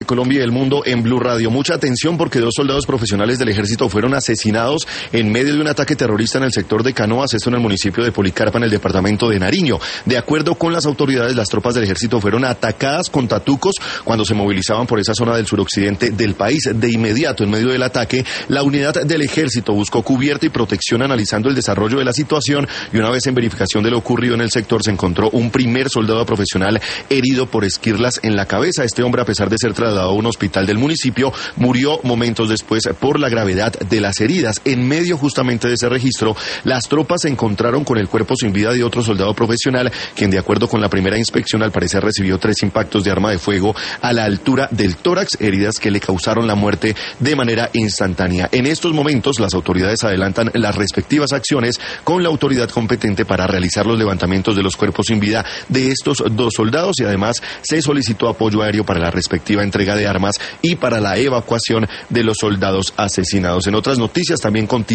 Colombia y el mundo en Blue Radio. Mucha atención porque 2 soldados profesionales del ejército fueron asesinados en medio de un ataque terrorista en el sector de Canoas, esto en el municipio de Policarpa, en el departamento de Nariño. De acuerdo con las autoridades, las tropas del ejército fueron atacadas con tatucos cuando se movilizaban por esa zona del suroccidente del país. De inmediato, en medio del ataque, la unidad del ejército buscó cubierta y protección analizando el desarrollo de la situación, y una vez en verificación de lo ocurrido en el sector se encontró un primer soldado profesional herido por esquirlas en la cabeza. Este hombre, a pesar de ser trasladado a un hospital del municipio, murió momentos después por la gravedad de las heridas. En medio justamente de ese registro, las tropas se encontraron con el cuerpo sin vida de otro soldado profesional, quien, de acuerdo con la primera inspección, al parecer recibió 3 impactos de arma de fuego a la altura del tórax, heridas que le causaron la muerte de manera instantánea. En estos momentos, las autoridades adelantan las respectivas acciones con la autoridad competente para realizar los levantamientos de los cuerpos sin vida de estos 2 soldados, y además se solicitó apoyo aéreo para la respectiva entrega de armas y para la evacuación de los soldados asesinados. En otras noticias, también continúa